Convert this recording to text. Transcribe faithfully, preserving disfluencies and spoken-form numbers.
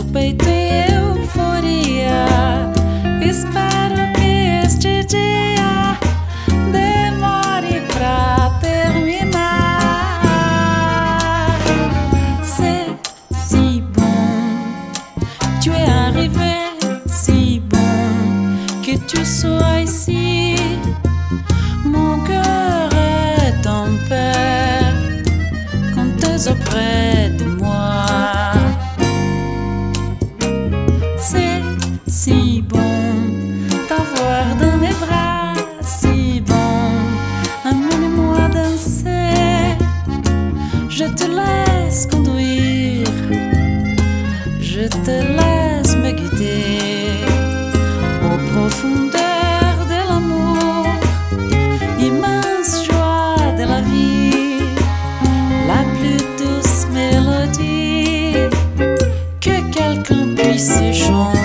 teu peito em euforia. Espero que este dia demore pra terminar. C'est si bon, tu es arrivé, si bon que tu sois ici. Mon cœur est en paix quand tu es auprès de moi. C'est si bon t'avoir dans mes bras, si bon, amène-moi danser. Je te laisse conduire, je te laisse me guider aux profondeurs de l'amour, immense joie de la vie, la plus douce mélodie que quelqu'un puisse chanter.